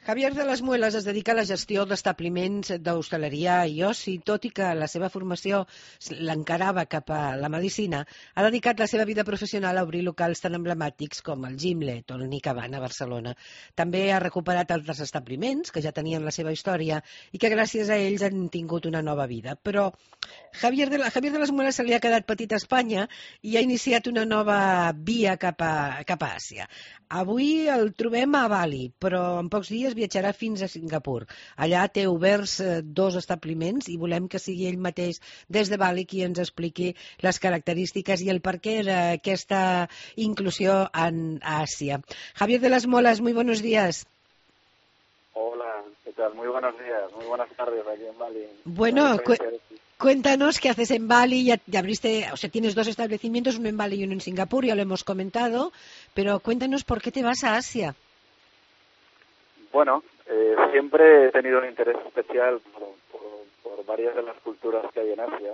Javier de les Muelas es dedica a la gestió d'establiments d'hostaleria i oci, tot i que la seva formació l'encarava cap a la medicina, ha dedicat la seva vida professional a obrir locals tan emblemàtics com el Gimlet o el Nicabana a Barcelona. També ha recuperat altres establiments que ja tenien la seva història i que gràcies a ells han tingut una nova vida. Però Javier de les Muelas se li ha quedat petit a Espanya i ha iniciat una nova via cap a Àsia. Avui el trobem a Bali, però en pocs dies viatjarà fins a Singapur. Allà té oberts 2 establiments i volem que sigui ell mateix des de Bali qui ens expliqui les característiques i el perquè d'aquesta inclusió en Àsia. Javier de las Muelas, muy buenos días. Hola, ¿qué tal? Muy buenos días, muy buenas tardes aquí en Bali. Bueno, cuéntanos qué haces en Bali. Ya abriste, o sea, tienes 2 establecimientos, uno en Bali y uno en Singapur, ya lo hemos comentado, pero cuéntanos por qué te vas a Asia. Bueno, siempre he tenido un interés especial por varias de las culturas que hay en Asia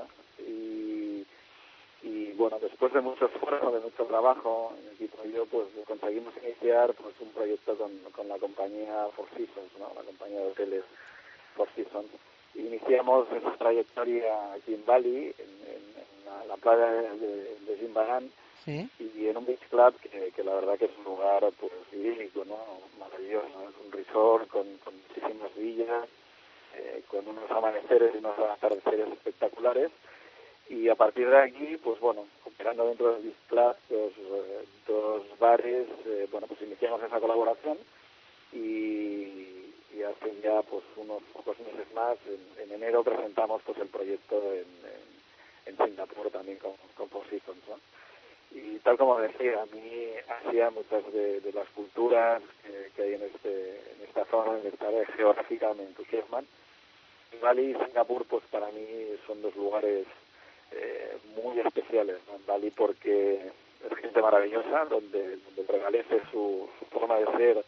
y bueno, después de mucho esfuerzo, de mucho trabajo, mi equipo y yo pues conseguimos iniciar pues un proyecto con la compañía Four Seasons, ¿no? La compañía de hoteles Four Seasons. Iniciamos nuestra trayectoria aquí en Bali, en la playa de Jimbaran, ¿sí? Y en un beach club que la verdad que es un lugar pues idílico, ¿no? Maravilloso, ¿no? Es un resort con muchísimas villas, con unos amaneceres y unos atardeceres espectaculares. Y a partir de aquí, pues bueno, operando dentro del beach club, dos bares, bueno, pues iniciamos esa colaboración y hace ya pues unos pocos meses más, en enero presentamos pues el proyecto en Singapur también con Four Seasons, ¿no? Y tal como decía, a mí Asia, muchas de las culturas que hay en esta zona, en esta área geográfica me entusiasman. Bali y Singapur pues para mí son 2 lugares muy especiales, ¿no? En Bali porque es gente maravillosa, donde prevalece su forma de ser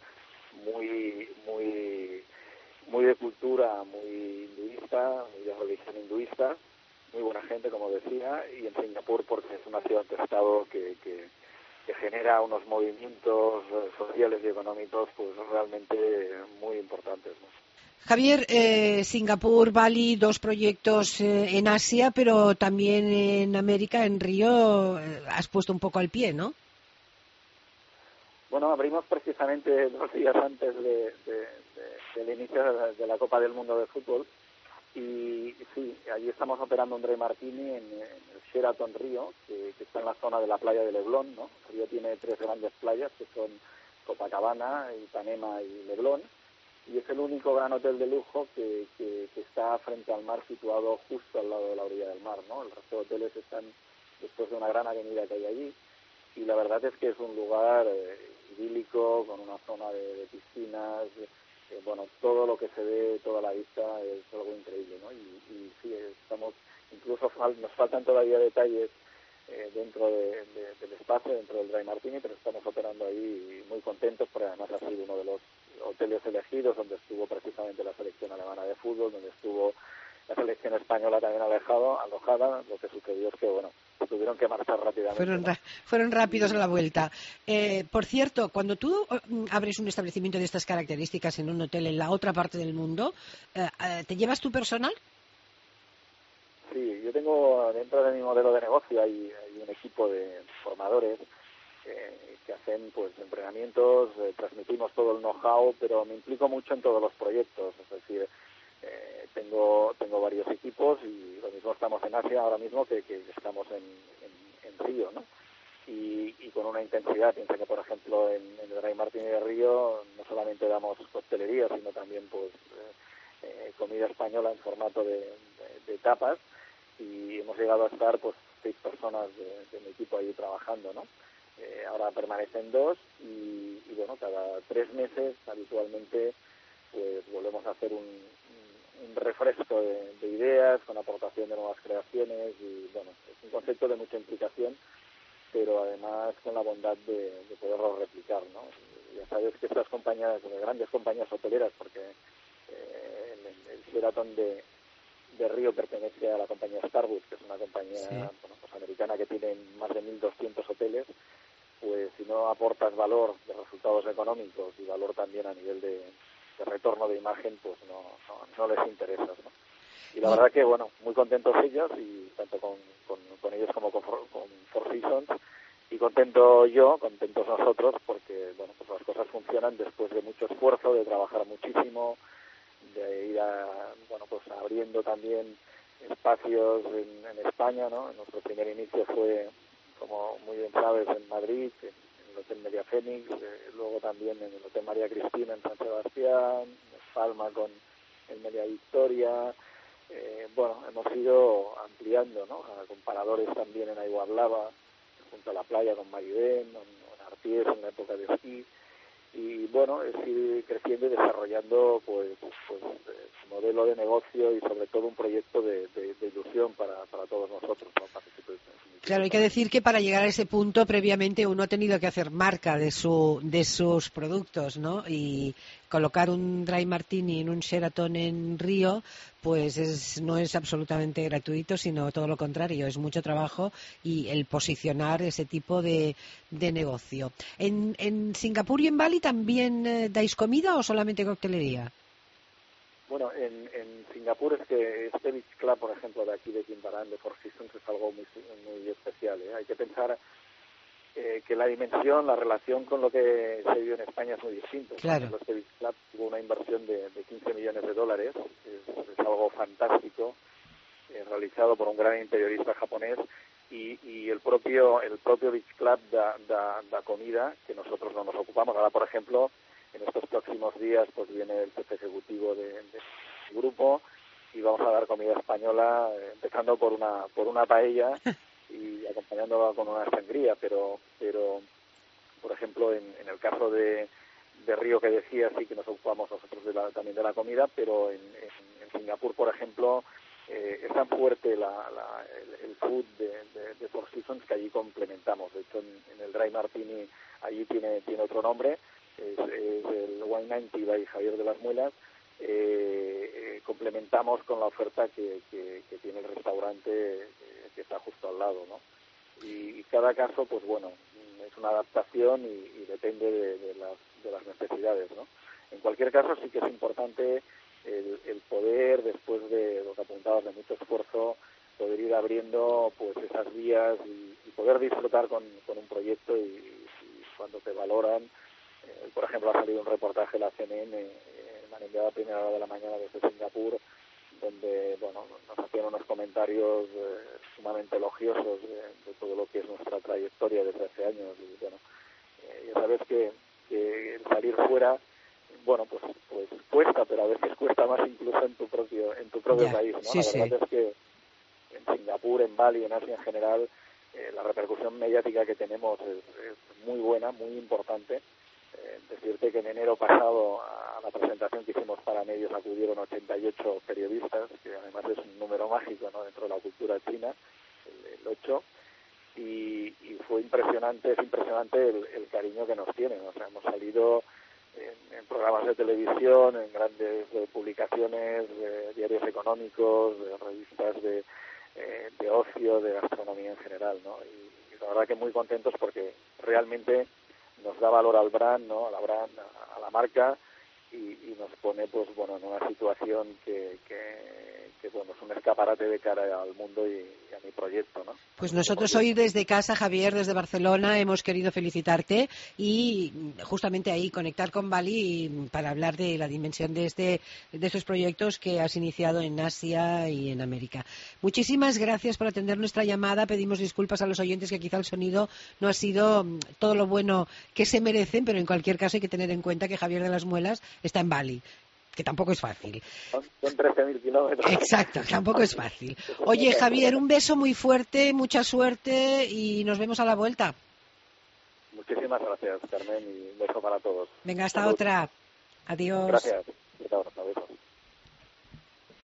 muy de cultura, muy hinduista, muy de religión hinduista, muy buena gente, como decía, y en Singapur porque es una ciudad-estado que genera unos movimientos sociales y económicos pues realmente muy importantes, ¿no? Javier, Singapur, Bali, 2 proyectos en Asia, pero también en América, en Río, has puesto un poco al pie, ¿no? Bueno, abrimos precisamente 2 días antes del inicio de la Copa del Mundo de Fútbol y sí, allí estamos operando un Dry Martini en el Sheraton Río, que está en la zona de la playa de Leblon, ¿no? Río tiene 3 grandes playas que son Copacabana, Ipanema y Leblon, y es el único gran hotel de lujo que está frente al mar, situado justo al lado de la orilla del mar, ¿no? El resto de hoteles están después de una gran avenida que hay allí. Y la verdad es que es un lugar idílico, con una zona de piscinas, bueno, todo lo que se ve, toda la vista es algo increíble, ¿no? Y sí, incluso nos faltan todavía detalles dentro del espacio, dentro del Dry Martini, pero estamos operando ahí muy contentos, porque además ha sido uno de los hoteles elegidos, donde estuvo precisamente la selección alemana de fútbol, donde estuvo la selección española también alojada. Lo que sucedió es que, bueno, tuvieron que marchar rápidamente. Fueron rápidos a la vuelta. Por cierto, cuando tú abres un establecimiento de estas características en un hotel en la otra parte del mundo, ¿te llevas tu personal? Sí, yo tengo dentro de mi modelo de negocio hay un equipo de formadores que hacen pues entrenamientos, transmitimos todo el know-how, pero me implico mucho en todos los proyectos, es decir, tengo varios equipos y lo mismo estamos en Asia ahora mismo que estamos en Río, ¿no? Y con una intensidad, piensa que por ejemplo en el Dry Martini de Río no solamente damos coctelería, sino también pues comida española en formato de tapas, y hemos llegado a estar pues 6 personas de mi equipo ahí trabajando, ¿no? Ahora permanecen 2 y bueno, cada 3 meses habitualmente pues volvemos a hacer un refresco de ideas con aportación de nuevas creaciones y bueno, es un concepto de mucha implicación, pero además con la bondad de poderlo replicar, ¿no? Ya sabes que estas compañías, grandes compañías hoteleras, porque el Sheraton de Río pertenece a la compañía Starwood, que es una compañía bueno, pues americana que tiene más de 1.200 hoteles, pues si no aportas valor de resultados económicos y valor también a nivel de retorno de imagen pues no les interesa, ¿no? Y la verdad que, bueno, muy contentos ellos, y tanto con ellos como con Four Seasons, y contentos nosotros, porque, bueno, pues las cosas funcionan después de mucho esfuerzo, de trabajar muchísimo, de ir pues abriendo también espacios en España, ¿no? Nuestro primer inicio fue, como muy bien sabes, en Madrid, en el Hotel Media Fénix, luego también en el Hotel María Cristina en San Sebastián, en Palma con el Media Victoria. Hemos ido ampliando, ¿no? Con paradores también en Aiguablava, junto a la playa, con Maribén, en Arties en la época de esquí, y bueno, es ir creciendo y desarrollando pues modelo de negocio y sobre todo un proyecto de ilusión para todos nosotros, ¿no? Claro, hay que decir que para llegar a ese punto previamente uno ha tenido que hacer marca de sus productos, ¿no? Y colocar un Dry Martini en un Sheraton en Río, pues no es absolutamente gratuito, sino todo lo contrario, es mucho trabajo, y el posicionar ese tipo de negocio. ¿En Singapur y en Bali también dais comida o solamente coctelería? Bueno, en Singapur es que este Beach Club, por ejemplo, de aquí de Quimbarán, de Four Seasons, es algo muy especial, ¿eh? Hay que pensar que la dimensión, la relación con lo que se vive en España es muy distinto. Claro. Este Beach Club tuvo una inversión de 15 millones de dólares, es algo fantástico, realizado por un gran interiorista japonés, y el propio Beach Club da comida, que nosotros no nos ocupamos. Ahora, por ejemplo, en estos próximos días pues viene el jefe ejecutivo del grupo, y vamos a dar comida española, empezando por una paella y acompañándola con una sangría, pero por ejemplo en el caso de Río, que decía, sí que nos ocupamos nosotros también de la comida, pero en Singapur, por ejemplo, es tan fuerte el food de Four Seasons que allí complementamos. De hecho, en el Dry Martini allí tiene otro nombre, es el Wine 90 by Javier de las Muelas. Complementamos con la oferta que tiene el restaurante que está justo al lado, ¿no? Y cada caso, pues bueno, es una adaptación y depende de las necesidades, ¿no? En cualquier caso, sí que es importante el poder, después de lo que apuntabas, de mucho esfuerzo, poder ir abriendo pues esas vías y poder disfrutar con un proyecto, y cuando te valoran. Por ejemplo, ha salido un reportaje de la CNN, me han enviado a primera hora de la mañana desde Singapur, donde bueno, nos hacían unos comentarios sumamente elogiosos de todo lo que es nuestra trayectoria desde hace años. Y bueno, ya sabes que el salir fuera, bueno, pues cuesta, pero a veces cuesta más incluso en tu propio país, ¿no? Sí, La verdad es que en Singapur, en Bali, en Asia en general, la repercusión mediática que tenemos es muy buena, muy importante. Decirte que en enero pasado, a la presentación que hicimos para medios, acudieron 88 periodistas, que además es un número mágico, ¿no?, dentro de la cultura china, el 8, y fue impresionante, es impresionante el cariño que nos tienen. O sea, hemos salido en programas de televisión, en grandes publicaciones, de diarios económicos, de revistas de ocio, de gastronomía en general, ¿no? Y la verdad que muy contentos, porque realmente nos da valor al brand, ¿no?, a la brand, a la marca, y nos pone pues bueno en una situación que bueno, es un escaparate de cara al mundo y a mi proyecto, ¿no? Pues nosotros hoy desde casa, Javier, desde Barcelona, hemos querido felicitarte y justamente ahí conectar con Bali para hablar de la dimensión de estos proyectos que has iniciado en Asia y en América. Muchísimas gracias por atender nuestra llamada. Pedimos disculpas a los oyentes que quizá el sonido no ha sido todo lo bueno que se merecen, pero en cualquier caso hay que tener en cuenta que Javier de las Muelas está en Bali, que tampoco es fácil. Son 13.000 kilómetros. Exacto, tampoco es fácil. Oye, Javier, un beso muy fuerte, mucha suerte y nos vemos a la vuelta. Muchísimas gracias, Carmen, y un beso para todos. Venga, hasta Salud. otra. Adiós. Gracias. Hasta ahora. Adiós.